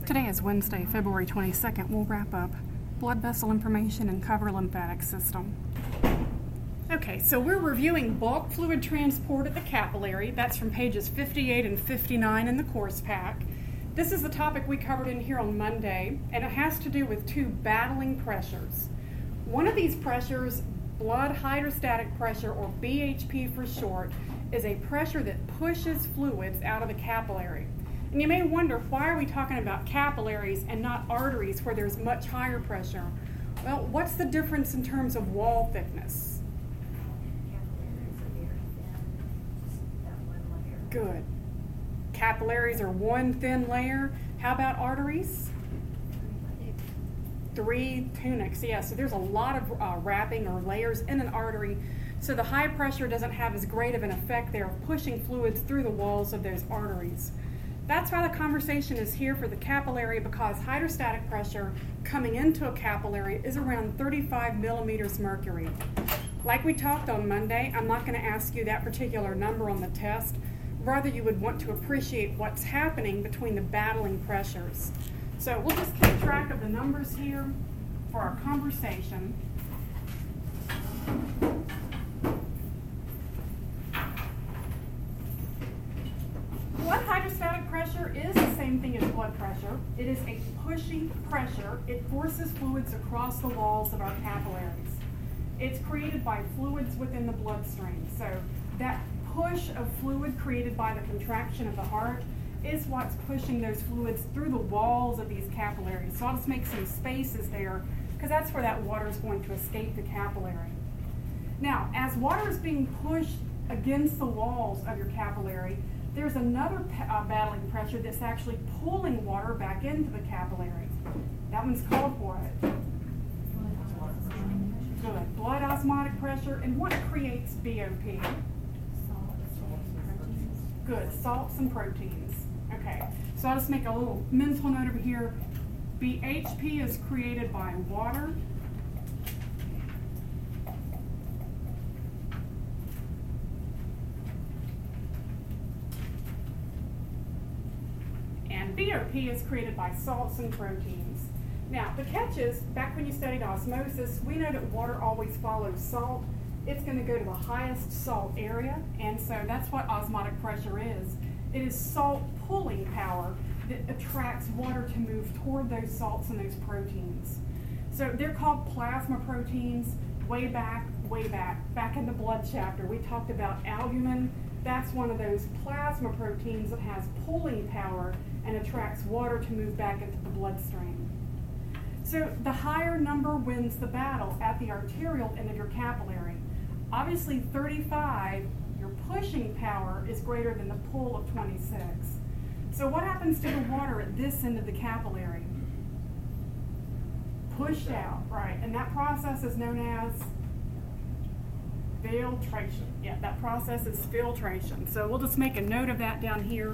Today is Wednesday, February 22nd. We'll wrap up blood vessel information and cover lymphatic system. Okay, so we're reviewing bulk fluid transport at the capillary. That's from pages 58 and 59 in the course pack. This is the topic we covered in here on Monday, and it has to do with two battling pressures. One of these pressures, blood hydrostatic pressure, or BHP for short, is a pressure that pushes fluids out of the capillary. And you may wonder, why are we talking about capillaries and not arteries where there's much higher pressure? Well, what's the difference in terms of wall thickness? Good. Capillaries are one thin layer. How about arteries? 3 tunics, yeah. So there's a lot of wrapping or layers in an artery. So the high pressure doesn't have as great of an effect there of pushing fluids through the walls of those arteries. That's why the conversation is here for the capillary, because hydrostatic pressure coming into a capillary is around 35 millimeters mercury. Like we talked on Monday, I'm not going to ask you that particular number on the test. Rather, you would want to appreciate what's happening between the battling pressures. So we'll just keep track of the numbers here for our conversation. Blood hydrostatic pressure is the same thing as blood pressure. It is a pushing pressure. It forces fluids across the walls of our capillaries. It's created by fluids within the bloodstream. So that push of fluid created by the contraction of the heart is what's pushing those fluids through the walls of these capillaries. So I'll just make some spaces there, because that's where that water is going to escape the capillary. Now, as water is being pushed against the walls of your capillary, there's another battling pressure that's actually pulling water back into the capillary. That one's called what? Good. Blood osmotic pressure. And what creates BOP? Good. Salts and proteins. Okay. So I'll just make a little mental note over here. BHP is created by water. BOP is created by salts and proteins. Now, the catch is, back when you studied osmosis, we know that water always follows salt. It's going to go to the highest salt area, and so that's what osmotic pressure is. It is salt pulling power that attracts water to move toward those salts and those proteins. So they're called plasma proteins. Way back in the blood chapter, we talked about albumin. That's one of those plasma proteins that has pulling power and attracts water to move back into the bloodstream. So the higher number wins the battle at the arterial end of your capillary. Obviously 35, your pushing power is greater than the pull of 26. So what happens to the water at this end of the capillary? Pushed out, right? And that process is known as filtration. Yeah, that process is filtration. So we'll just make a note of that down here.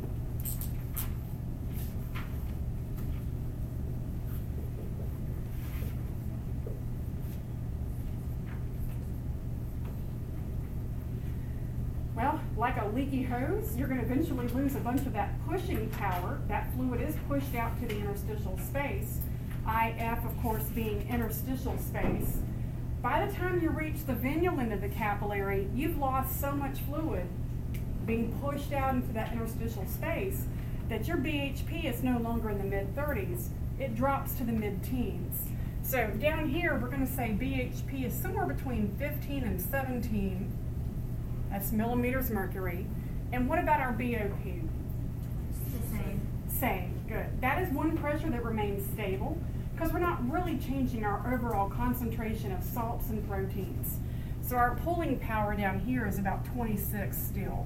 Well, like a leaky hose, you're going to eventually lose a bunch of that pushing power. That fluid is pushed out to the interstitial space. IF, of course, being interstitial space. By the time you reach the venial end of the capillary, you've lost so much fluid being pushed out into that interstitial space that your BHP is no longer in the mid-30s. It drops to the mid-teens. So down here, we're going to say BHP is somewhere between 15 and 17. That's millimeters mercury. And what about our BOP? The same. Same, good. That is one pressure that remains stable, because we're not really changing our overall concentration of salts and proteins. So our pulling power down here is about 26 still.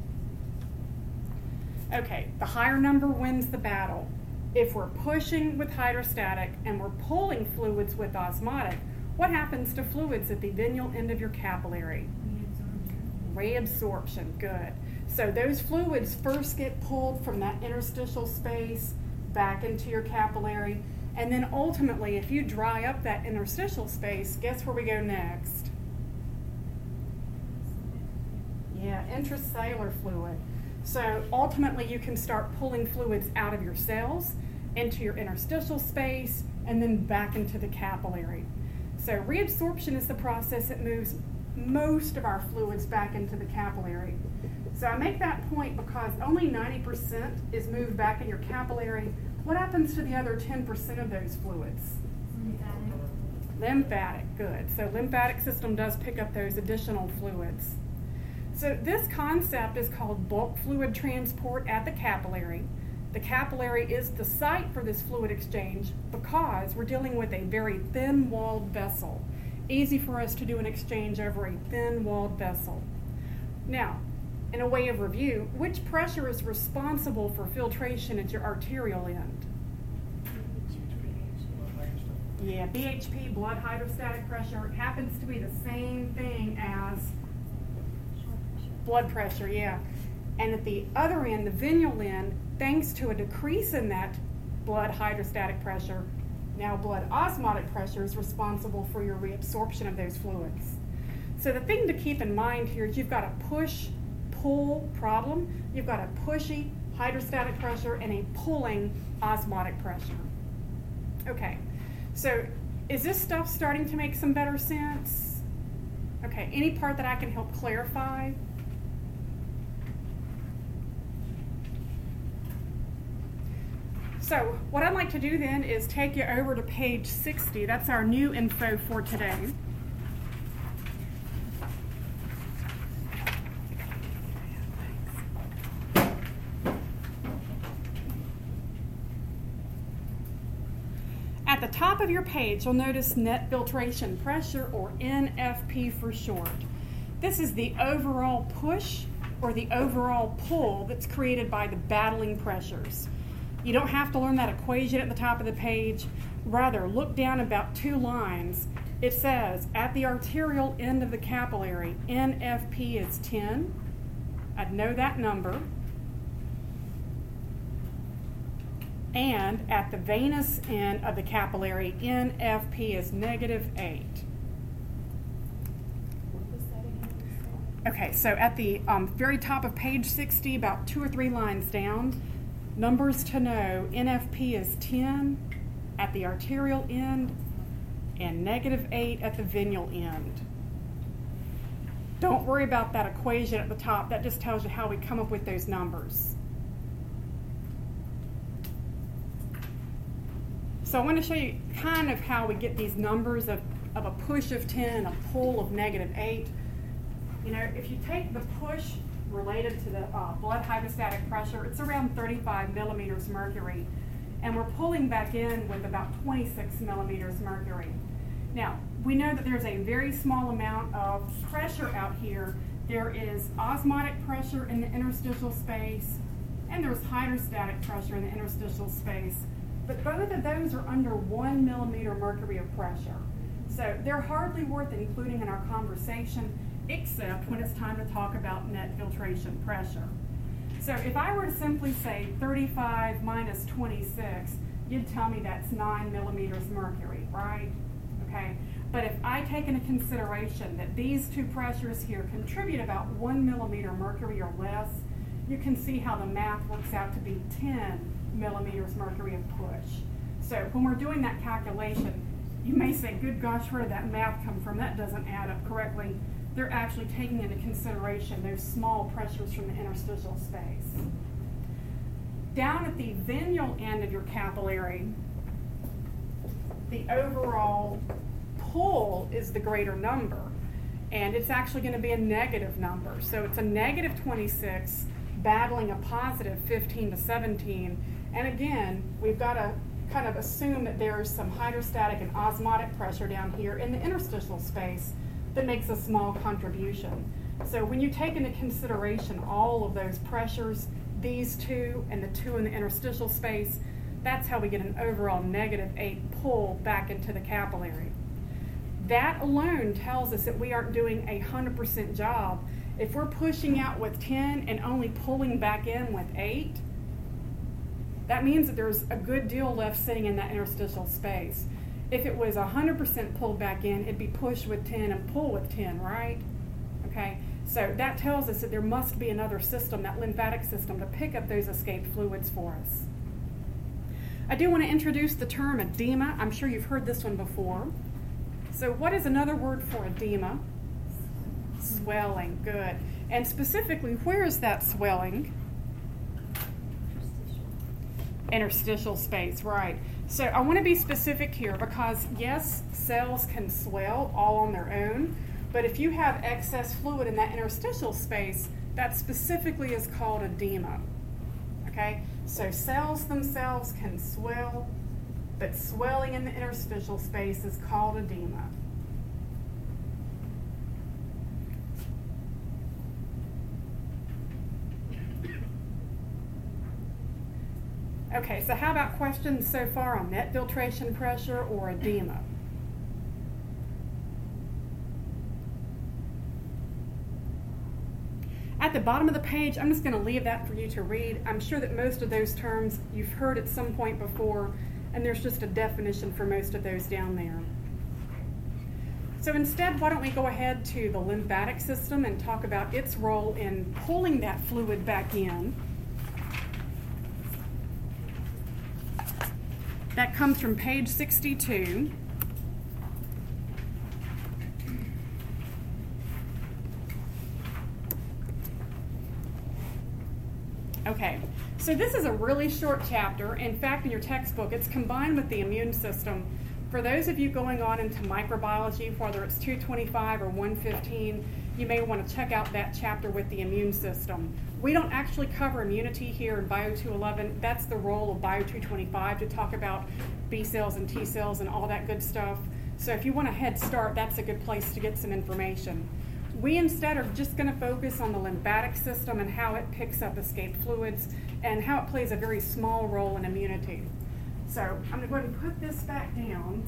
Okay, the higher number wins the battle. If we're pushing with hydrostatic and we're pulling fluids with osmotic, what happens to fluids at the venial end of your capillary? Reabsorption, good. So those fluids first get pulled from that interstitial space back into your capillary. And then ultimately, if you dry up that interstitial space, guess where we go next? Yeah, intracellular fluid. So ultimately, you can start pulling fluids out of your cells, into your interstitial space, and then back into the capillary. So reabsorption is the process that moves most of our fluids back into the capillary. So I make that point because only 90% is moved back in your capillary. What happens to the other 10% of those fluids? Lymphatic, good. So lymphatic system does pick up those additional fluids. So this concept is called bulk fluid transport at the capillary. The capillary is the site for this fluid exchange because we're dealing with a very thin-walled vessel. Easy for us to do an exchange over a thin-walled vessel. Now, in a way of review, which pressure is responsible for filtration at your arterial end? Yeah, BHP, blood hydrostatic pressure. It happens to be the same thing as blood pressure, yeah. And at the other end, the venual end, thanks to a decrease in that blood hydrostatic pressure, now blood osmotic pressure is responsible for your reabsorption of those fluids. So the thing to keep in mind here is you've got a push-pull problem. You've got a pushy hydrostatic pressure and a pulling osmotic pressure. Okay, so is this stuff starting to make some better sense? Okay, any part that I can help clarify? So what I'd like to do then is take you over to page 60. That's our new info for today. At the top of your page, you'll notice net filtration pressure, or NFP for short. This is the overall push or the overall pull that's created by the battling pressures. You don't have to learn that equation at the top of the page. Rather, look down about 2 lines. It says, at the arterial end of the capillary, NFP is 10. I'd know that number. And at the venous end of the capillary, NFP is -8. Okay, so at the very top of page 60, about 2 or 3 lines down, numbers to know, NFP is 10 at the arterial end and -8 at the venual end. Don't worry about that equation at the top. That just tells you how we come up with those numbers. So I want to show you kind of how we get these numbers of a push of 10 and a pull of -8. You know, if you take the push related to the blood hydrostatic pressure, it's around 35 millimeters mercury, and we're pulling back in with about 26 millimeters mercury. Now, we know that there's a very small amount of pressure out here. There is osmotic pressure in the interstitial space, and there's hydrostatic pressure in the interstitial space, but both of those are under 1 millimeter mercury of pressure. So they're hardly worth including in our conversation, except when it's time to talk about net filtration pressure. So if I were to simply say 35 minus 26, you'd tell me that's 9 millimeters mercury, right? Okay, but if I take into consideration that these two pressures here contribute about 1 millimeter mercury or less, you can see how the math works out to be 10 millimeters mercury of push. So when we're doing that calculation, you may say, good gosh, where did that math come from? That doesn't add up correctly. They're actually taking into consideration those small pressures from the interstitial space. Down at the venual end of your capillary, the overall pull is the greater number, and it's actually going to be a negative number. So it's a -26 battling a positive 15 to 17. And again, we've got to kind of assume that there's some hydrostatic and osmotic pressure down here in the interstitial space that makes a small contribution. So when you take into consideration all of those pressures, these two and the two in the interstitial space, that's how we get an overall -8 pull back into the capillary. That alone tells us that we aren't doing a 100% job. If we're pushing out with 10 and only pulling back in with 8, that means that there's a good deal left sitting in that interstitial space. If it was 100% pulled back in, it'd be push with 10 and pull with 10, right? Okay, so that tells us that there must be another system, that lymphatic system, to pick up those escaped fluids for us. I do want to introduce the term edema. I'm sure you've heard this one before. So what is another word for edema? Swelling, good. And specifically, where is that swelling? Interstitial space, right. So I want to be specific here because, yes, cells can swell all on their own, but if you have excess fluid in that interstitial space, that specifically is called edema. Okay? So cells themselves can swell, but swelling in the interstitial space is called edema. Okay, so how about questions so far on net filtration pressure or edema? At the bottom of the page, I'm just going to leave that for you to read. I'm sure that most of those terms you've heard at some point before, and there's just a definition for most of those down there. So instead, why don't we go ahead to the lymphatic system and talk about its role in pulling that fluid back in. That comes from page 62. Okay, so this is a really short chapter. In fact, in your textbook, it's combined with the immune system. For those of you going on into microbiology, whether it's 225 or 115, you may want to check out that chapter with the immune system. We don't actually cover immunity here in Bio 211. That's the role of Bio 225 to talk about B cells and T cells and all that good stuff. So if you want a head start, that's a good place to get some information. We instead are just going to focus on the lymphatic system and how it picks up escaped fluids and how it plays a very small role in immunity. So I'm going to go ahead and put this back down.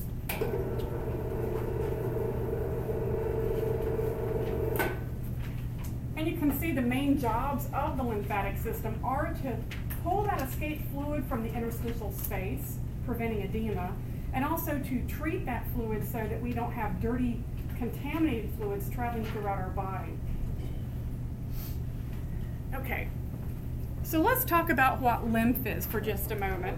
And you can see the main jobs of the lymphatic system are to pull that escaped fluid from the interstitial space, preventing edema, and also to treat that fluid so that we don't have dirty, contaminated fluids traveling throughout our body. Okay, so let's talk about what lymph is for just a moment.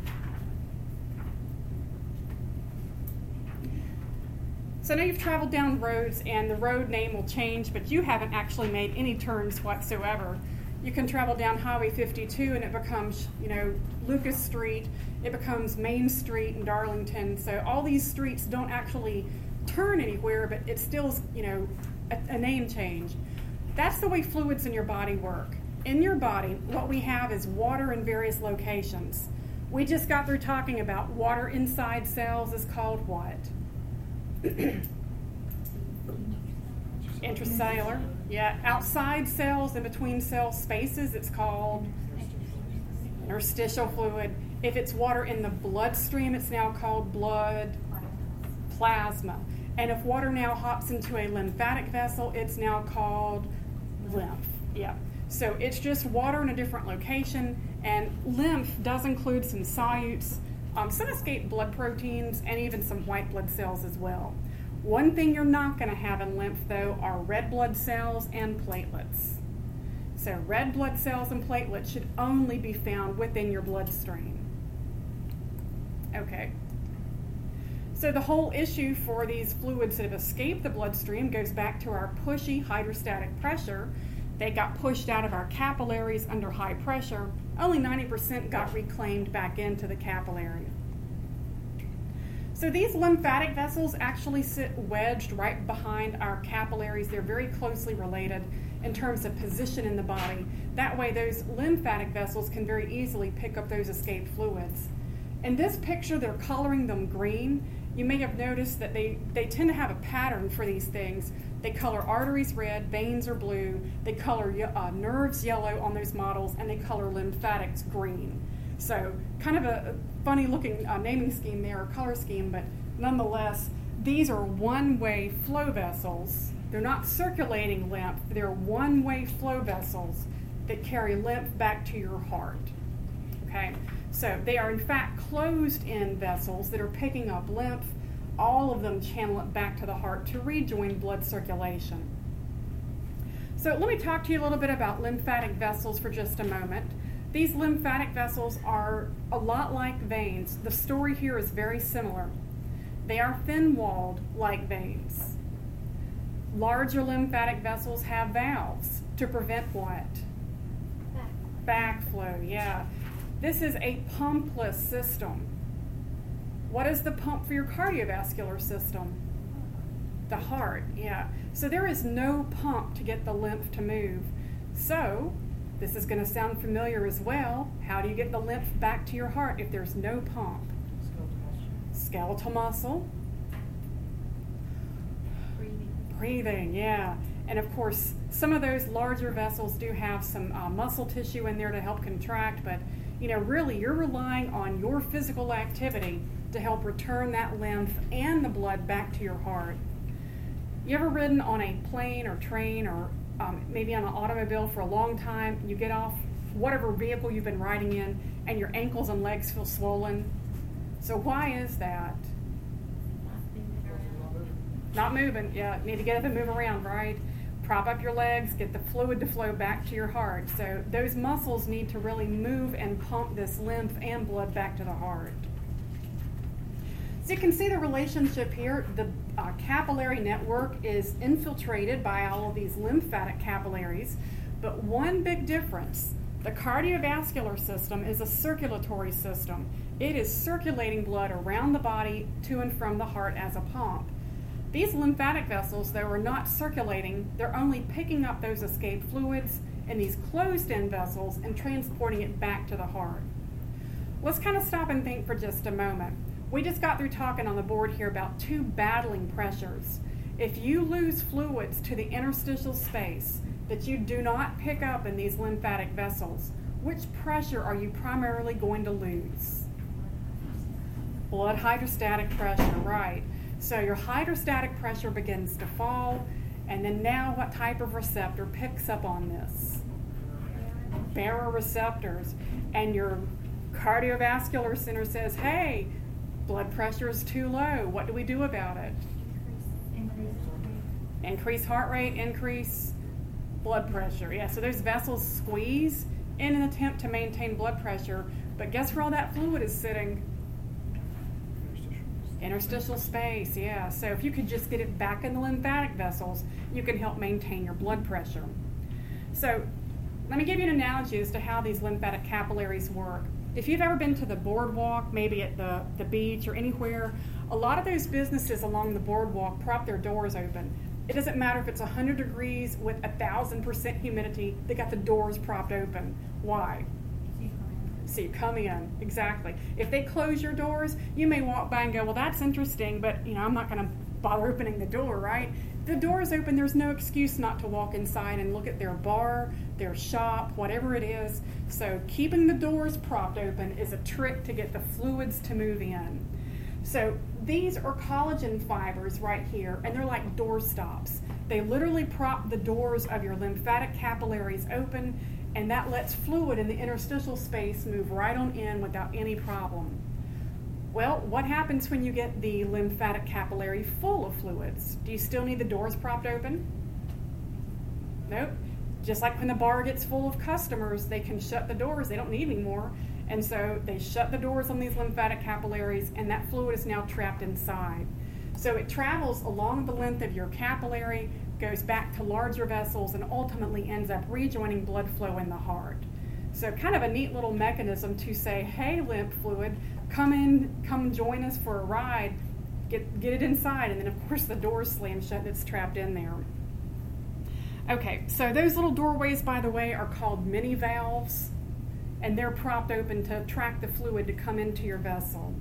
So I know you've traveled down roads and the road name will change, but you haven't actually made any turns whatsoever. You can travel down Highway 52 and it becomes, Lucas Street. It becomes Main Street in Darlington. So all these streets don't actually turn anywhere, but it's still, a name change. That's the way fluids in your body work. In your body, what we have is water in various locations. We just got through talking about water inside cells is called what? Intracellular. Yeah, outside cells, in between cell spaces, it's called interstitial fluid. If it's water in the bloodstream, it's now called blood plasma. And if water now hops into a lymphatic vessel, it's now called lymph. Yeah. So it's just water in a different location, and lymph does include some solutes, some escaped blood proteins, and even some white blood cells as well. One thing you're not going to have in lymph, though, are red blood cells and platelets. So red blood cells and platelets should only be found within your bloodstream. Okay. So the whole issue for these fluids that have escaped the bloodstream goes back to our pushy hydrostatic pressure. They got pushed out of our capillaries under high pressure. Only 90% got reclaimed back into the capillary. So these lymphatic vessels actually sit wedged right behind our capillaries. They're very closely related in terms of position in the body. That way those lymphatic vessels can very easily pick up those escaped fluids. In this picture, they're coloring them green. You may have noticed that they tend to have a pattern for these things. They color arteries red, veins are blue, they color nerves yellow on those models, and they color lymphatics green. So kind of a funny looking naming scheme there, or color scheme, but nonetheless, these are one-way flow vessels. They're not circulating lymph, they're one-way flow vessels that carry lymph back to your heart. Okay, so they are in fact closed-in vessels that are picking up lymph. All of them channel it back to the heart to rejoin blood circulation. So let me talk to you a little bit about lymphatic vessels for just a moment. These lymphatic vessels are a lot like veins. The story here is very similar. They are thin-walled like veins. Larger lymphatic vessels have valves to prevent what? Backflow, yeah. This is a pumpless system. What is the pump for your cardiovascular system? The heart, yeah. So there is no pump to get the lymph to move. So, this is going to sound familiar as well. How do you get the lymph back to your heart if there's no pump? Skeletal muscle. Breathing, yeah. And of course, some of those larger vessels do have some muscle tissue in there to help contract, but really you're relying on your physical activity to help return that lymph and the blood back to your heart. You ever ridden on a plane or train or maybe on an automobile for a long time? You get off whatever vehicle you've been riding in and your ankles and legs feel swollen. So why is that? Not moving, yeah. Need to get up and move around, right? Prop up your legs, get the fluid to flow back to your heart. So those muscles need to really move and pump this lymph and blood back to the heart. So you can see the relationship here. The capillary network is infiltrated by all of these lymphatic capillaries. But one big difference, the cardiovascular system is a circulatory system. It is circulating blood around the body to and from the heart as a pump. These lymphatic vessels, though, are not circulating. They're only picking up those escaped fluids in these closed-in vessels and transporting it back to the heart. Let's kind of stop and think for just a moment. We just got through talking on the board here about two battling pressures. If you lose fluids to the interstitial space that you do not pick up in these lymphatic vessels, which pressure are you primarily going to lose? Blood hydrostatic pressure, right. So your hydrostatic pressure begins to fall, and then now what type of receptor picks up on this? Baroreceptors. And your cardiovascular center says, hey, blood pressure is too low. What do we do about it? Increase heart rate, increase blood pressure. Yeah, so those vessels squeeze in an attempt to maintain blood pressure, but guess where all that fluid is sitting? Interstitial space, yeah. So if you could just get it back in the lymphatic vessels, you can help maintain your blood pressure. So let me give you an analogy as to how these lymphatic capillaries work. If you've ever been to the boardwalk, maybe at the beach or anywhere, a lot of those businesses along the boardwalk prop their doors open. It doesn't matter if it's 100 degrees with 1,000% humidity, they got the doors propped open. Why? So you come in, exactly. If they close your doors, you may walk by and go, well, that's interesting, but I'm not going to bother opening the door, right? The door is open, there's no excuse not to walk inside and look at their bar, their shop, whatever it is. So keeping the doors propped open is a trick to get the fluids to move in. So these are collagen fibers right here, and they're like door stops. They literally prop the doors of your lymphatic capillaries open, and that lets fluid in the interstitial space move right on in without any problem. Well, what happens when you get the lymphatic capillary full of fluids? Do you still need the doors propped open? Nope. Just like when the bar gets full of customers, they can shut the doors. They don't need any more. And so they shut the doors on these lymphatic capillaries, and that fluid is now trapped inside. So it travels along the length of your capillary, goes back to larger vessels, and ultimately ends up rejoining blood flow in the heart. So kind of a neat little mechanism to say, hey, lymph fluid, come join us for a ride, get it inside, and then of course the doors slam shut and it's trapped in there. Okay, so those little doorways, by the way, are called mini valves, and they're propped open to attract the fluid to come into your vessel.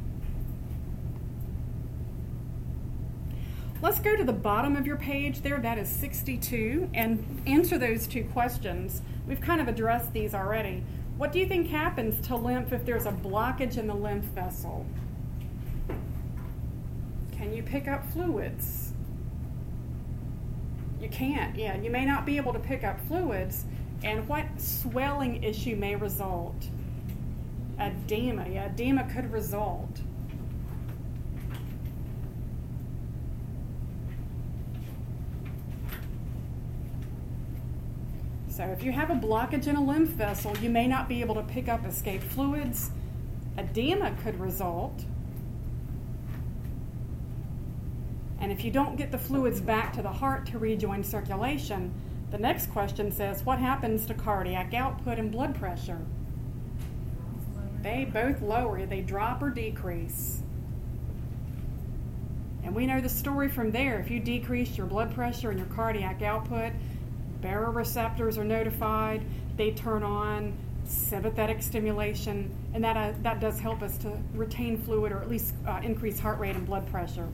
Let's go to the bottom of your page there, that is 62, and answer those two questions. We've kind of addressed these already. What do you think happens to lymph if there's a blockage in the lymph vessel? Can you pick up fluids? You can't, yeah. You may not be able to pick up fluids, and what swelling issue may result? Edema, yeah, edema could result. So if you have a blockage in a lymph vessel, you may not be able to pick up escaped fluids. Edema could result. And if you don't get the fluids back to the heart to rejoin circulation, the next question says, what happens to cardiac output and blood pressure? They both lower, they drop or decrease. And we know the story from there. If you decrease your blood pressure and your cardiac output, baroreceptors are notified, they turn on sympathetic stimulation, and that does help us to retain fluid or at least increase heart rate and blood pressure.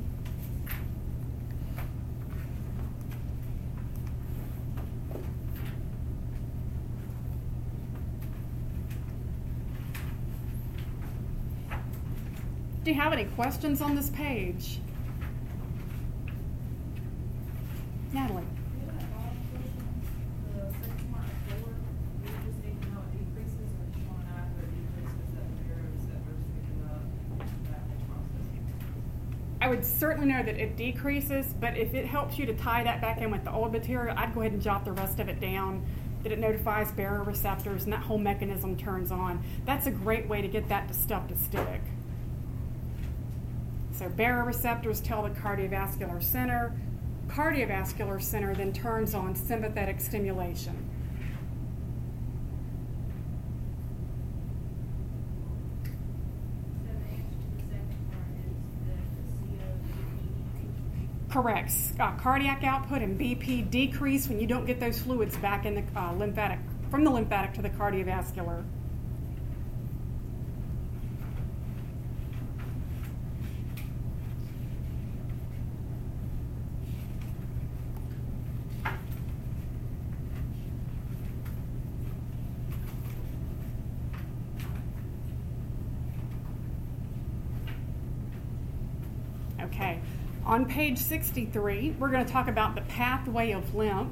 Do you have any questions on this page? Natalie. I would certainly know that it decreases, but if it helps you to tie that back in with the old material, I'd go ahead and jot the rest of it down, that it notifies baroreceptors and that whole mechanism turns on. That's a great way to get that stuff to stick. So baroreceptors tell the cardiovascular center. Cardiovascular center then turns on sympathetic stimulation. Correct. Cardiac output and BP decrease when you don't get those fluids back in the lymphatic, from the lymphatic to the cardiovascular. Okay. On page 63, we're going to talk about the pathway of lymph.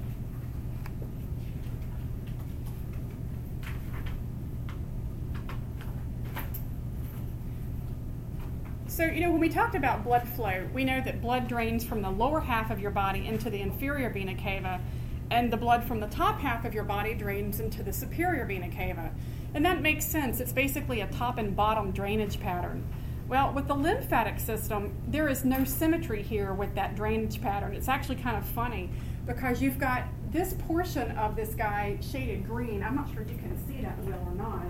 So, when we talked about blood flow, we know that blood drains from the lower half of your body into the inferior vena cava, and the blood from the top half of your body drains into the superior vena cava. And that makes sense. It's basically a top and bottom drainage pattern. Well, with the lymphatic system, there is no symmetry here with that drainage pattern. It's actually kind of funny because you've got this portion of this guy shaded green. I'm not sure if you can see that well or not.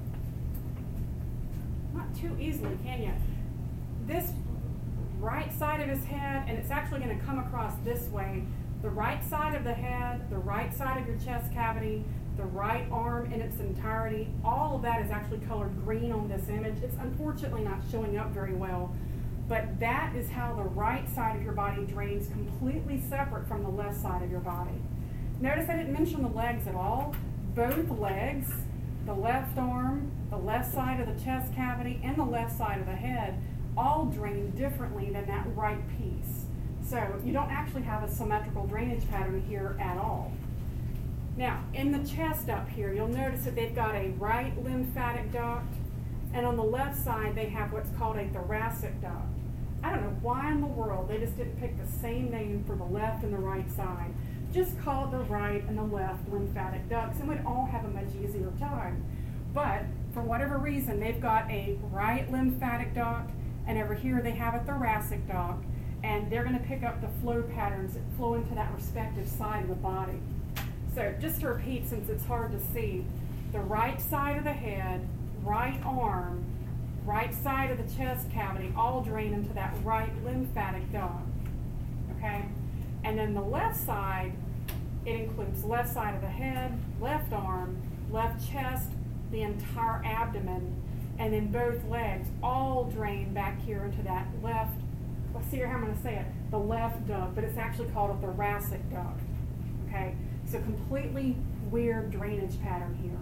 Not too easily, can you? This right side of his head, and it's actually going to come across this way. The right side of the head, the right side of your chest cavity, the right arm in its entirety, all of that is actually colored green on this image. It's unfortunately not showing up very well, but that is how the right side of your body drains completely separate from the left side of your body. Notice I didn't mention the legs at all. Both legs, the left arm, the left side of the chest cavity, and the left side of the head all drain differently than that right piece. So you don't actually have a symmetrical drainage pattern here at all. Now, in the chest up here, you'll notice that they've got a right lymphatic duct, and on the left side, they have what's called a thoracic duct. I don't know why in the world they just didn't pick the same name for the left and the right side. Just call it the right and the left lymphatic ducts, and we'd all have a much easier time. But for whatever reason, they've got a right lymphatic duct, and over here they have a thoracic duct, and they're going to pick up the flow patterns that flow into that respective side of the body. So just to repeat, since it's hard to see, the right side of the head, right arm, right side of the chest cavity all drain into that right lymphatic duct, okay? And then the left side, it includes left side of the head, left arm, left chest, the entire abdomen, and then both legs all drain back here into that left, let's see how I'm going to say it, the left duct, but it's actually called a thoracic duct, okay? So completely weird drainage pattern here.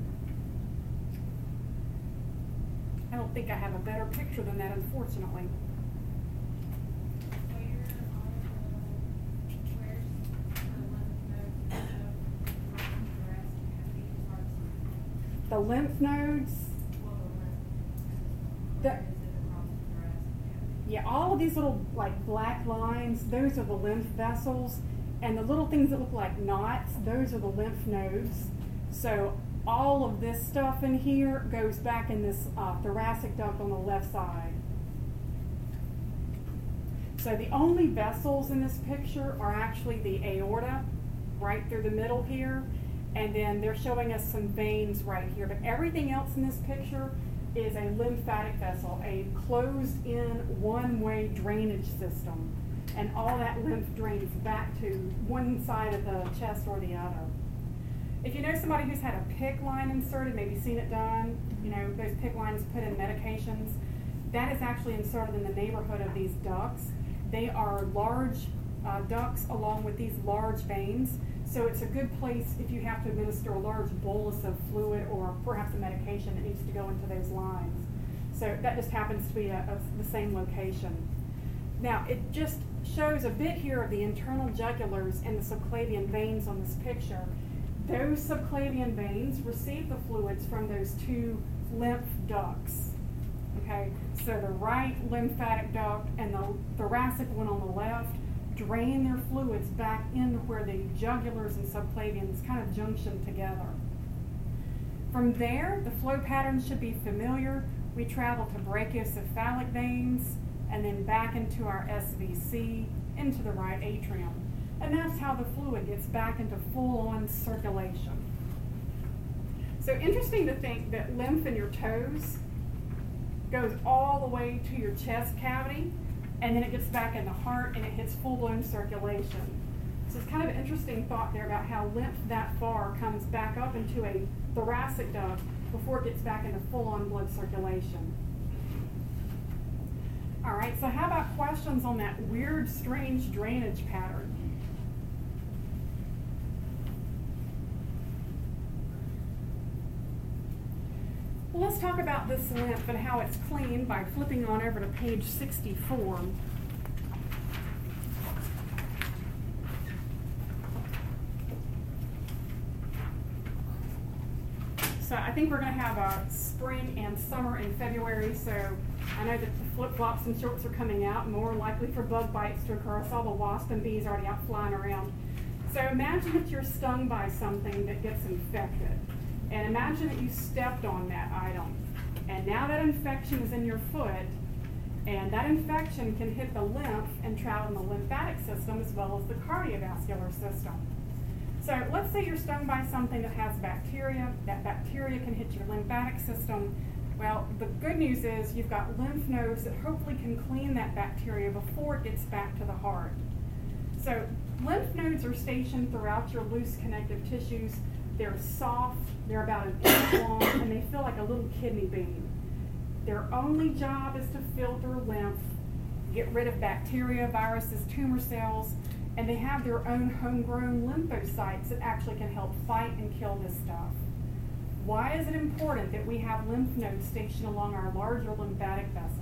I don't think I have a better picture than that, unfortunately. The lymph nodes, yeah, all of these little like black lines, those are the lymph vessels. And the little things that look like knots, those are the lymph nodes. So all of this stuff in here goes back in this thoracic duct on the left side. So the only vessels in this picture are actually the aorta, right through the middle here, and then they're showing us some veins right here. But everything else in this picture is a lymphatic vessel, a closed-in, one-way drainage system. And all that lymph drains back to one side of the chest or the other. If you know somebody who's had a PICC line inserted, maybe seen it done, you know, those PICC lines put in medications, that is actually inserted in the neighborhood of these ducts. They are large ducts along with these large veins, so it's a good place if you have to administer a large bolus of fluid or perhaps a medication that needs to go into those lines. So that just happens to be the same location. Now, it just shows a bit here of the internal jugulars and the subclavian veins on this picture. Those subclavian veins receive the fluids from those two lymph ducts. Okay, so the right lymphatic duct and the thoracic one on the left drain their fluids back into where the jugulars and subclavians kind of junction together. From there, the flow pattern should be familiar. We travel to brachiocephalic veins and then back into our SVC, into the right atrium. And that's how the fluid gets back into full-on circulation. So interesting to think that lymph in your toes goes all the way to your chest cavity, and then it gets back in the heart and it hits full-blown circulation. So it's kind of an interesting thought there about how lymph that far comes back up into a thoracic duct before it gets back into full-on blood circulation. All right, so how about questions on that weird, strange drainage pattern? Well, let's talk about this lymph and how it's cleaned by flipping on over to page 64. So I think we're going to have a spring and summer in February, so I know that the flip-flops and shorts are coming out, more likely for bug bites to occur. I saw the wasp and bees already out flying around. So imagine that you're stung by something that gets infected. And imagine that you stepped on that item. And now that infection is in your foot, and that infection can hit the lymph and travel in the lymphatic system as well as the cardiovascular system. So let's say you're stung by something that has bacteria. That bacteria can hit your lymphatic system. Well, the good news is you've got lymph nodes that hopefully can clean that bacteria before it gets back to the heart. So lymph nodes are stationed throughout your loose connective tissues. They're soft, they're about an inch long, and they feel like a little kidney bean. Their only job is to filter lymph, get rid of bacteria, viruses, tumor cells, and they have their own homegrown lymphocytes that actually can help fight and kill this stuff. Why is it important that we have lymph nodes stationed along our larger lymphatic vessels?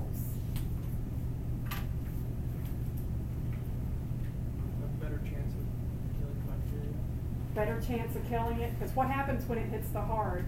Better chance of killing it, because what happens when it hits the heart?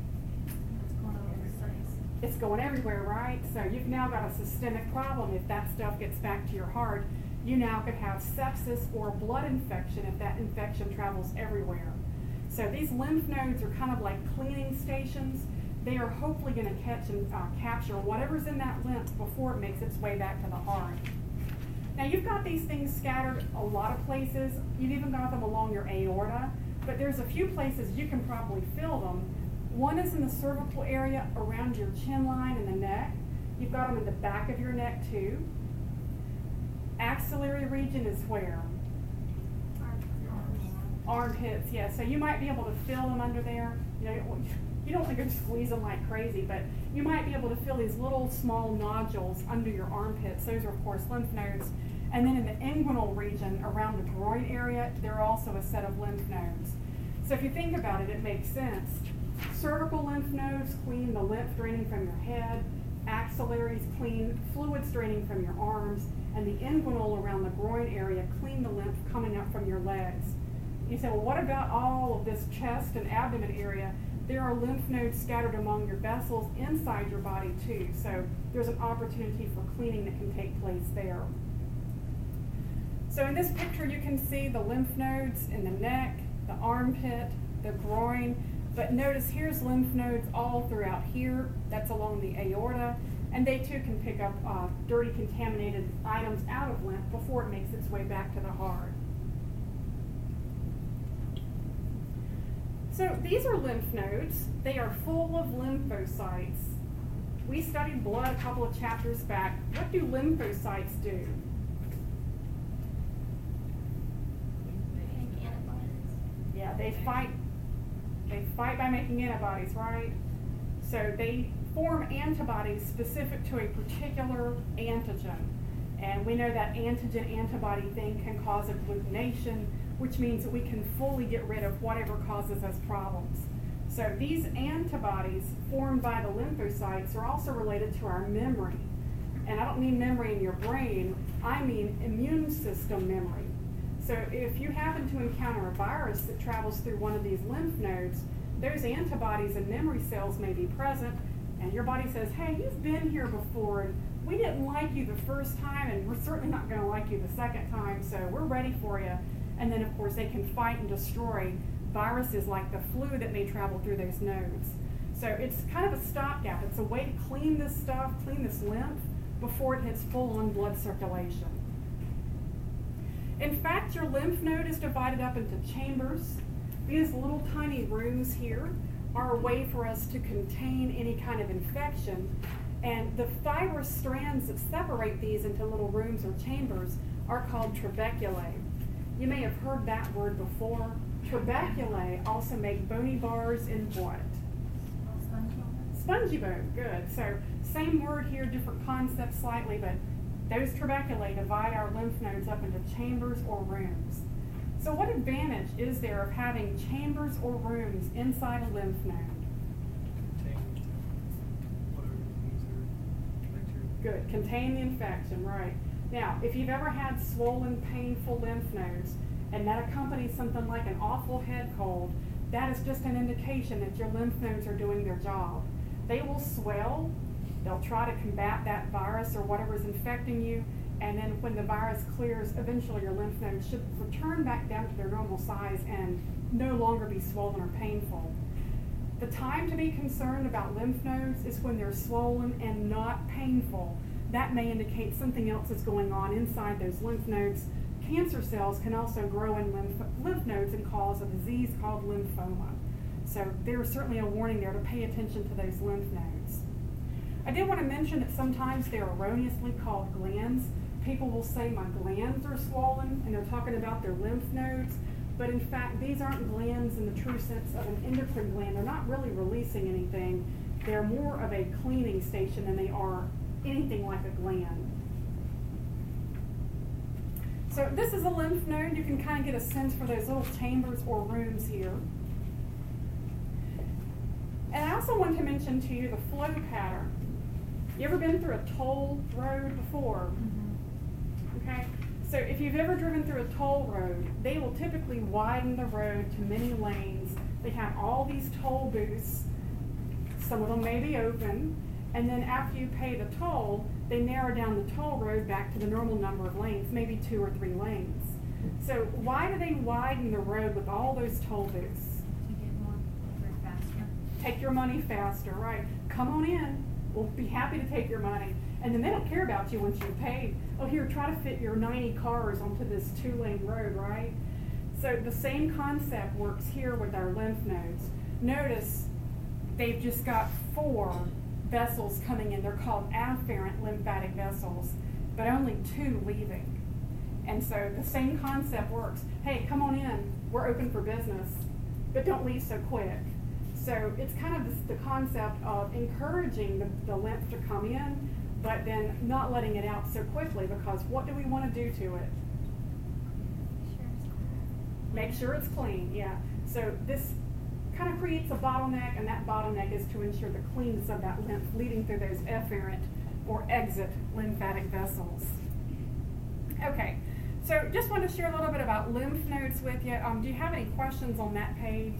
It's going everywhere, right? So you've now got a systemic problem. If that stuff gets back to your heart, you now could have sepsis or blood infection if that infection travels everywhere. So these lymph nodes are kind of like cleaning stations. They are hopefully going to catch and capture whatever's in that lymph before it makes its way back to the heart. Now you've got these things scattered a lot of places. You've even got them along your aorta, but there's a few places you can probably feel them. One is in the cervical area around your chin line and the neck. You've got them in the back of your neck too. Axillary region is where? Armpits, yeah. So you might be able to feel them under there. You don't want to go squeeze them like crazy, but you might be able to feel these little small nodules under your armpits. Those are, of course, lymph nodes. And then in the inguinal region around the groin area, there are also a set of lymph nodes. So if you think about it, it makes sense. Cervical lymph nodes clean the lymph draining from your head. Axillaries clean fluids draining from your arms. And the inguinal around the groin area clean the lymph coming up from your legs. You say, well, what about all of this chest and abdomen area? There are lymph nodes scattered among your vessels inside your body too. So there's an opportunity for cleaning that can take place there. So in this picture, you can see the lymph nodes in the neck, the armpit, the groin, but notice here's lymph nodes all throughout here. That's along the aorta, and they too can pick up dirty, contaminated items out of lymph before it makes its way back to the heart. So these are lymph nodes. They are full of lymphocytes. We studied blood a couple of chapters back. What do lymphocytes do? Make antibodies. Yeah, they fight by making antibodies, right? So they form antibodies specific to a particular antigen. And we know that antigen-antibody thing can cause agglutination, which means that we can fully get rid of whatever causes us problems. So these antibodies formed by the lymphocytes are also related to our memory. And I don't mean memory in your brain, I mean immune system memory. So if you happen to encounter a virus that travels through one of these lymph nodes, those antibodies and memory cells may be present, and your body says, hey, you've been here before, and we didn't like you the first time, and we're certainly not going to like you the second time, so we're ready for you. And then, of course, they can fight and destroy viruses like the flu that may travel through those nodes. So it's kind of a stopgap. It's a way to clean this stuff, clean this lymph, before it hits full-on blood circulation. In fact, your lymph node is divided up into chambers. These little tiny rooms here are a way for us to contain any kind of infection. And the fibrous strands that separate these into little rooms or chambers are called trabeculae. You may have heard that word before. Trabeculae also make bony bars in what? Spongy bone, good. So same word here, different concept slightly, but those trabeculae divide our lymph nodes up into chambers or rooms. So what advantage is there of having chambers or rooms inside a lymph node? Good, contain the infection, right. Now, if you've ever had swollen, painful lymph nodes, and that accompanies something like an awful head cold, that is just an indication that your lymph nodes are doing their job. They will swell, they'll try to combat that virus or whatever's infecting you, and then when the virus clears, eventually your lymph nodes should return back down to their normal size and no longer be swollen or painful. The time to be concerned about lymph nodes is when they're swollen and not painful. That may indicate something else is going on inside those lymph nodes. Cancer cells can also grow in lymph nodes and cause a disease called lymphoma. So there's certainly a warning there to pay attention to those lymph nodes. I did want to mention that sometimes they're erroneously called glands. People will say my glands are swollen, and they're talking about their lymph nodes. But in fact, these aren't glands in the true sense of an endocrine gland. They're not really releasing anything. They're more of a cleaning station than they are anything like a gland. So this is a lymph node. You can kind of get a sense for those little chambers or rooms here. And I also want to mention to you the flow pattern. You ever been through a toll road before? Okay. So if you've ever driven through a toll road, they will typically widen the road to many lanes. They have all these toll booths. Some of them may be open. And then after you pay the toll, they narrow down the toll road back to the normal number of lanes, maybe 2 or 3 lanes. So why do they widen the road with all those toll booths? To get more over faster. Take your money faster, right? Come on in. We'll be happy to take your money. And then they don't care about you once you've paid. Oh, here, try to fit your 90 cars onto this 2-lane road, right? So the same concept works here with our lymph nodes. Notice they've just got 4 vessels coming in. They're called afferent lymphatic vessels, but only 2 leaving. And so the same concept works. Hey, come on in. We're open for business, but don't leave so quick. So it's kind of the concept of encouraging the lymph to come in, but then not letting it out so quickly, because what do we want to do to it? Make sure it's clean, yeah. So this kind of creates a bottleneck, and that bottleneck is to ensure the cleanness of that lymph leading through those efferent or exit lymphatic vessels. Okay, so just want to share a little bit about lymph nodes with you. Do you have any questions on that page?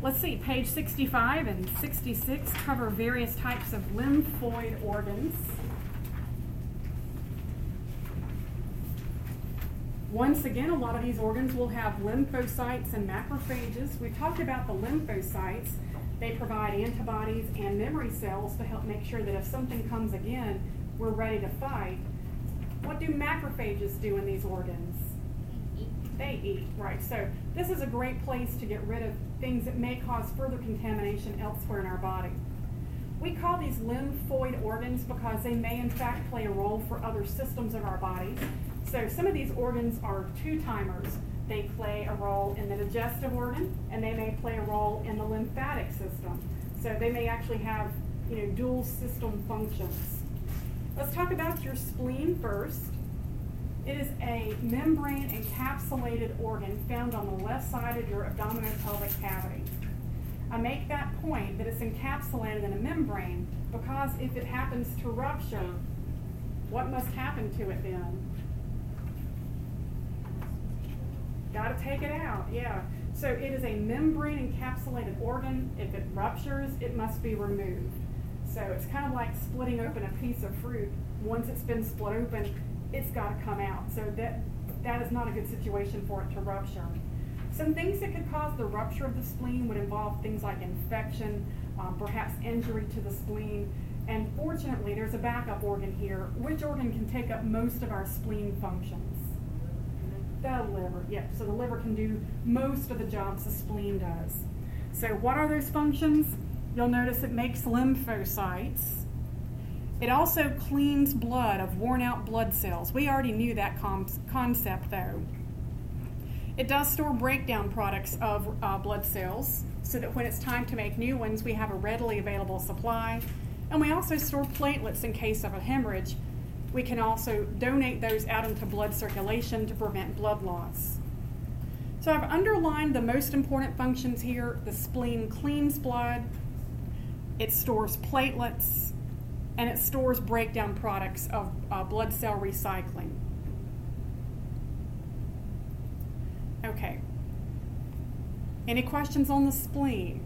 let's see, page 65 and 66 cover various types of lymphoid organs. Once again, a lot of these organs will have lymphocytes and macrophages. We talked about the lymphocytes. They provide antibodies and memory cells to help make sure that if something comes again, we're ready to fight. What do macrophages do in these organs? They eat, right. So this is a great place to get rid of things that may cause further contamination elsewhere in our body. We call these lymphoid organs because they may in fact play a role for other systems of our bodies. So some of these organs are two-timers. They play a role in the digestive organ, and they may play a role in the lymphatic system. So they may actually have, dual system functions. Let's talk about your spleen first. It is a membrane encapsulated organ found on the left side of your abdominopelvic cavity. I make that point that it's encapsulated in a membrane because if it happens to rupture, what must happen to it then? Got to take it out, yeah. So it is a membrane encapsulated organ. If it ruptures, it must be removed. So it's kind of like splitting open a piece of fruit. Once it's been split open, it's got to come out. So that is not a good situation for it to rupture. Some things that could cause the rupture of the spleen would involve things like infection, perhaps injury to the spleen. And fortunately, there's a backup organ here. Which organ can take up most of our spleen functions? The liver, yep. So the liver can do most of the jobs the spleen does. So what are those functions? You'll notice it makes lymphocytes. It also cleans blood of worn out blood cells. We already knew that concept though. It does store breakdown products of blood cells so that when it's time to make new ones, we have a readily available supply. And we also store platelets in case of a hemorrhage. We can also donate those out into blood circulation to prevent blood loss. So I've underlined the most important functions here. The spleen cleans blood, it stores platelets, and it stores breakdown products of blood cell recycling. Okay. Any questions on the spleen?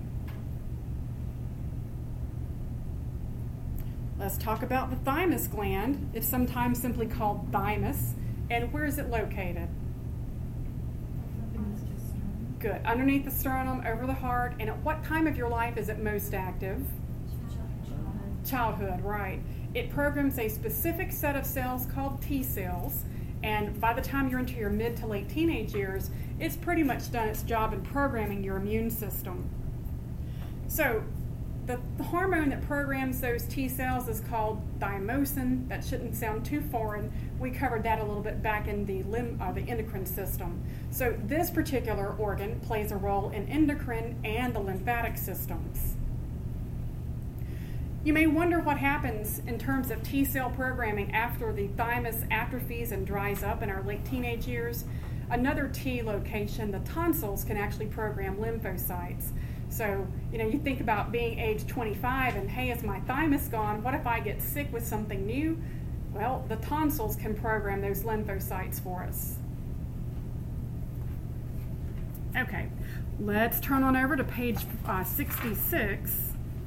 Let's talk about the thymus gland. It's sometimes simply called thymus. And where is it located? Good. Underneath the sternum, over the heart. And at what time of your life is it most active? Childhood, right. It programs a specific set of cells called T cells. And by the time you're into your mid to late teenage years, it's pretty much done its job in programming your immune system. So, the hormone that programs those T cells is called thymosin. That shouldn't sound too foreign. We covered that a little bit back in the endocrine system. So this particular organ plays a role in endocrine and the lymphatic systems. You may wonder what happens in terms of T cell programming after the thymus atrophies and dries up in our late teenage years. Another T location, the tonsils, can actually program lymphocytes. So, you think about being age 25 and, hey, is my thymus gone? What if I get sick with something new? Well, the tonsils can program those lymphocytes for us. Okay, let's turn on over to page 66.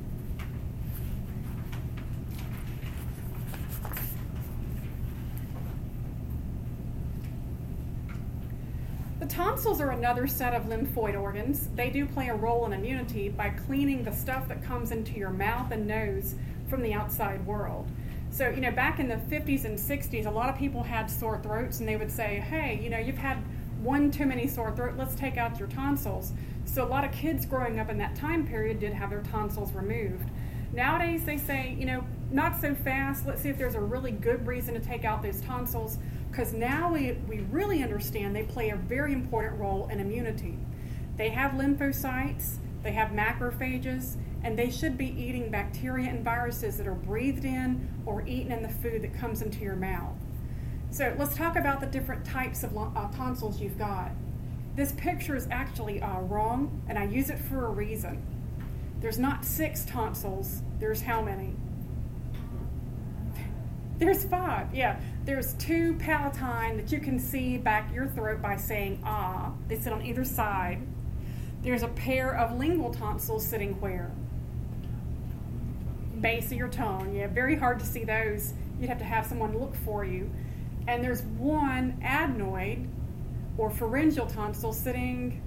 Tonsils are another set of lymphoid organs. They do play a role in immunity by cleaning the stuff that comes into your mouth and nose from the outside world. So, back in the 50s and 60s, a lot of people had sore throats and they would say, hey, you've had one too many sore throat, let's take out your tonsils. So a lot of kids growing up in that time period did have their tonsils removed. Nowadays they say, not so fast, let's see if there's a really good reason to take out those tonsils, because now we really understand they play a very important role in immunity. They have lymphocytes, they have macrophages, and they should be eating bacteria and viruses that are breathed in or eaten in the food that comes into your mouth. So let's talk about the different types of tonsils you've got. This picture is actually wrong, and I use it for a reason. There's not 6 tonsils, there's how many? There's 5, yeah. There's 2 palatine that you can see back your throat by saying ah. They sit on either side. There's a pair of lingual tonsils sitting where? Base of your tongue. Yeah, very hard to see those. You'd have to have someone look for you. And there's one adenoid or pharyngeal tonsil sitting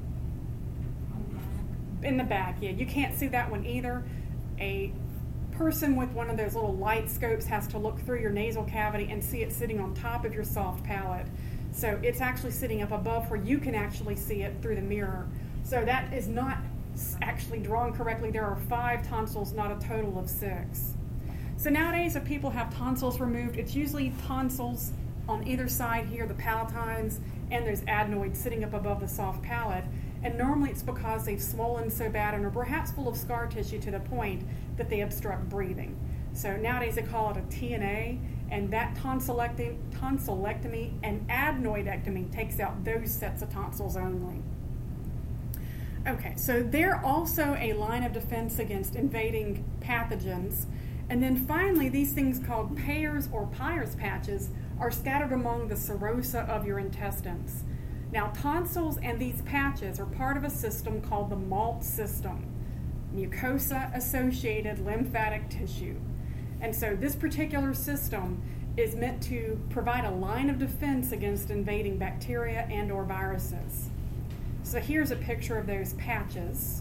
in the back. Yeah, you can't see that one either. A person with one of those little light scopes has to look through your nasal cavity and see it sitting on top of your soft palate. So it's actually sitting up above where you can actually see it through the mirror. So that is not actually drawn correctly. There are 5 tonsils, not a total of 6. So nowadays, if people have tonsils removed, it's usually tonsils on either side here, the palatines, and there's adenoids sitting up above the soft palate. And normally it's because they've swollen so bad and are perhaps full of scar tissue to the point that they obstruct breathing. So nowadays they call it a TNA, and that tonsillectomy and adenoidectomy takes out those sets of tonsils only. Okay, so they're also a line of defense against invading pathogens. And then finally, these things called payers or Peyer's patches are scattered among the serosa of your intestines. Now, tonsils and these patches are part of a system called the MALT system, mucosa-associated lymphatic tissue. And so this particular system is meant to provide a line of defense against invading bacteria and or viruses. So here's a picture of those patches.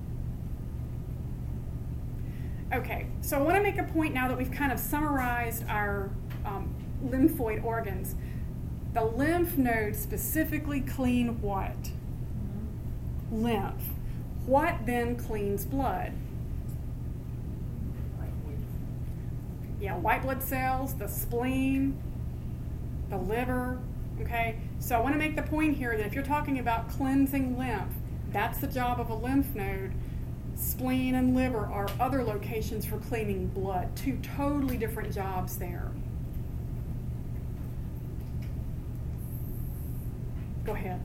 Okay, so I want to make a point now that we've kind of summarized our lymphoid organs. The lymph nodes specifically clean what? Lymph. What then cleans blood? Yeah, white blood cells, the spleen, the liver. Okay, so I want to make the point here that if you're talking about cleansing lymph, that's the job of a lymph node. Spleen and liver are other locations for cleaning blood. 2 totally different jobs there. Go ahead.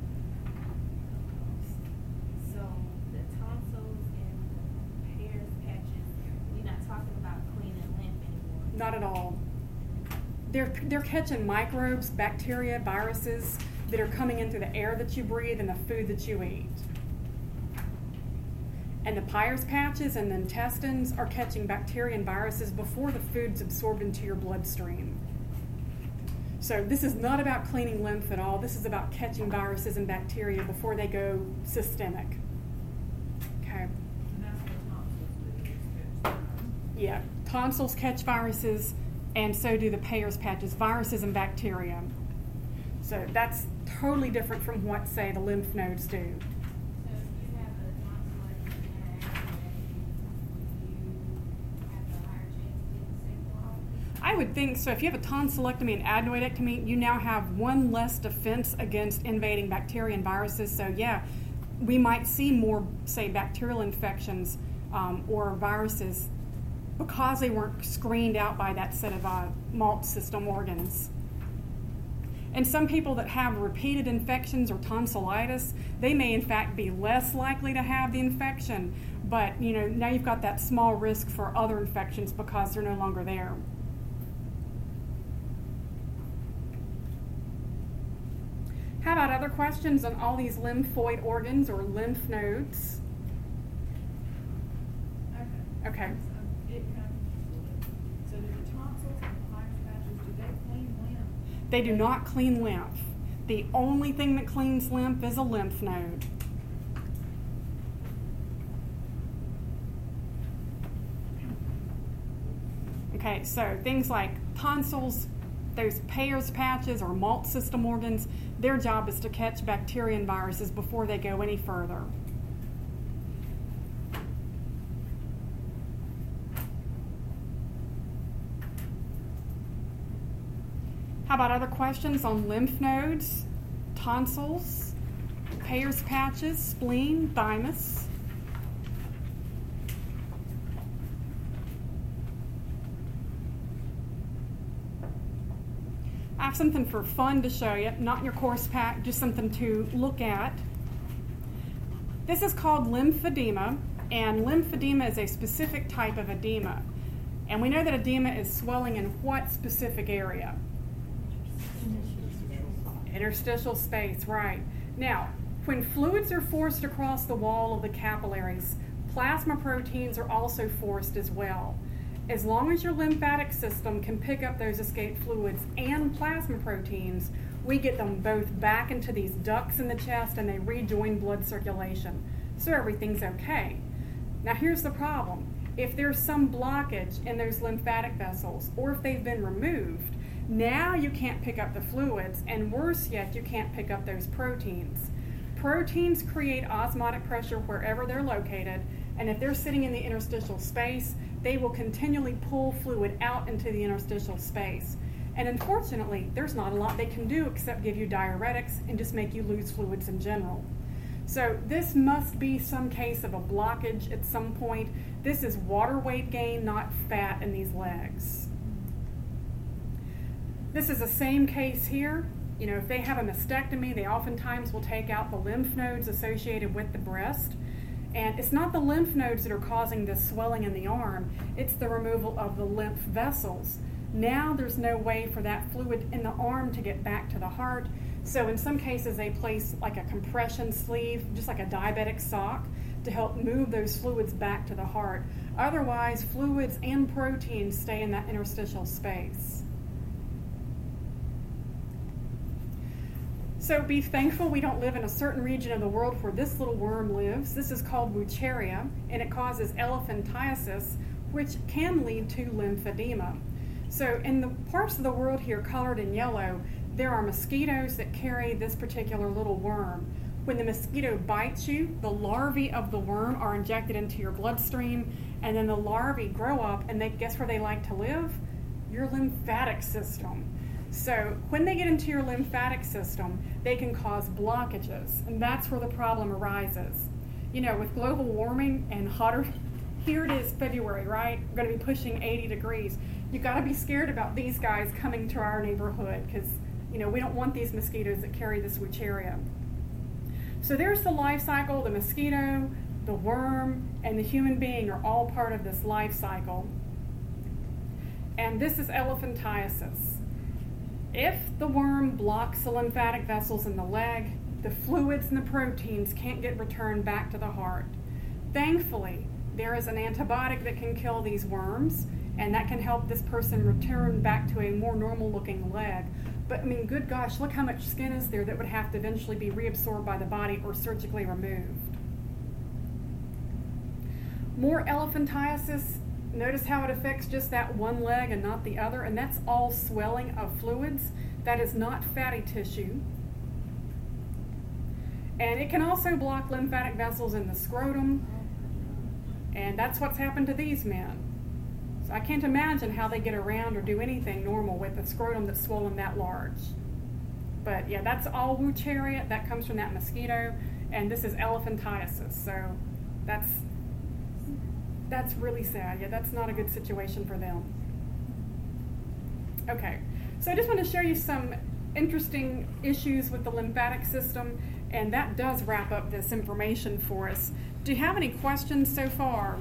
So the tonsils and the Peyer's patches, we're not talking about cleaning lymph anymore. Not at all. They're catching microbes, bacteria, viruses that are coming in through the air that you breathe and the food that you eat. And the Peyer's patches and the intestines are catching bacteria and viruses before the food's absorbed into your bloodstream. So this is not about cleaning lymph at all. This is about catching viruses and bacteria before they go systemic. Okay. And that's what tonsils do, is catch them. Yeah, tonsils catch viruses, and so do the Peyer's patches, viruses and bacteria. So that's totally different from what, say, the lymph nodes do. So if you have a tonsillectomy and you have a higher chance of getting sick more often? I would think so. If you have a tonsillectomy and adenoidectomy, you now have one less defense against invading bacteria and viruses. So yeah, we might see more, say, bacterial infections or viruses because they weren't screened out by that set of MALT system organs. And some people that have repeated infections or tonsillitis, they may in fact be less likely to have the infection, but now you've got that small risk for other infections because they're no longer there. How about other questions on all these lymphoid organs or lymph nodes? Okay. It comes, so do the tonsils and the Peyer's patches, do they clean lymph? They do not clean lymph. The only thing that cleans lymph is a lymph node. Okay, so things like tonsils, those Peyer's patches or MALT system organs, their job is to catch bacteria and viruses before they go any further. How about other questions on lymph nodes, tonsils, Peyer's patches, spleen, thymus? I have something for fun to show you, not in your course pack, just something to look at. This is called lymphedema, and lymphedema is a specific type of edema. And we know that edema is swelling in what specific area? Interstitial space, right. Now, When fluids are forced across the wall of the capillaries, plasma proteins are also forced as well. As long as your lymphatic system can pick up those escaped fluids and plasma proteins, we get them both back into these ducts in the chest and they rejoin blood circulation. So everything's okay. Now here's the problem. If there's some blockage in those lymphatic vessels, or if they've been removed, now you can't pick up the fluids, and worse yet, you can't pick up those proteins. Proteins create osmotic pressure wherever they're located, and if they're sitting in the interstitial space, they will continually pull fluid out into the interstitial space. And unfortunately, there's not a lot they can do except give you diuretics and just make you lose fluids in general. So this must be some case of a blockage at some point. This is water weight gain, not fat in these legs. This is the same case here. You know, if they have a mastectomy, they oftentimes will take out the lymph nodes associated with the breast. And it's not the lymph nodes that are causing this swelling in the arm, it's the removal of the lymph vessels. Now there's no way for that fluid in the arm to get back to the heart. So in some cases they place like a compression sleeve, just like a diabetic sock, to help move those fluids back to the heart. Otherwise, fluids and proteins stay in that interstitial space. So be thankful we don't live in a certain region of the world where this little worm lives. This is called Wucheria, and it causes elephantiasis, which can lead to lymphedema. So in the parts of the world here colored in yellow, there are mosquitoes that carry this particular little worm. When the mosquito bites you, the larvae of the worm are injected into your bloodstream, and then the larvae grow up, and guess where they like to live? Your lymphatic system. So when they get into your lymphatic system, they can cause blockages, and that's where the problem arises. You know, with global warming and hotter, here it is February, right? We're going to be pushing 80 degrees. You got to be scared about these guys coming to our neighborhood because, you know, we don't want these mosquitoes that carry this Wucheria. So there's the life cycle. The mosquito, the worm, and the human being are all part of this life cycle. And this is elephantiasis. If the worm blocks the lymphatic vessels in the leg, the fluids and the proteins can't get returned back to the heart. Thankfully, there is an antibiotic that can kill these worms, and that can help this person return back to a more normal looking leg. But I mean, good gosh, look how much skin is there that would have to eventually be reabsorbed by the body or surgically removed. More elephantiasis. Notice how it affects just that one leg and not the other, and that's all swelling of fluids. That is not fatty tissue. And it can also block lymphatic vessels in the scrotum, and that's what's happened to these men. So I can't imagine how they get around or do anything normal with a scrotum that's swollen that large. But yeah, that's all Wucheria. That comes from that mosquito, and this is elephantiasis. So that's really sad. Yeah, that's not a good situation for them. Okay, so I just want to show you some interesting issues with the lymphatic system, and that does wrap up this information for us. Do you have any questions so far?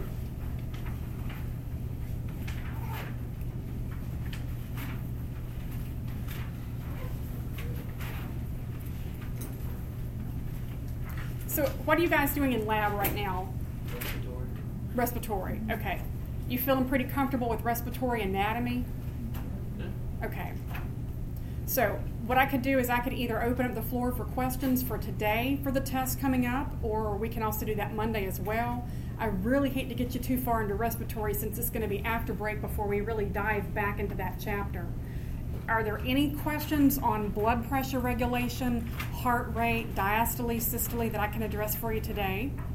So what are you guys doing in lab right now? Respiratory, okay. You feeling pretty comfortable with respiratory anatomy? Yeah. Okay. So what I could do is I could either open up the floor for questions for today for the test coming up, or we can also do that Monday as well. I really hate to get you too far into respiratory since it's going to be after break before we really dive back into that chapter. Are there any questions on blood pressure regulation, heart rate, diastole, systole that I can address for you today?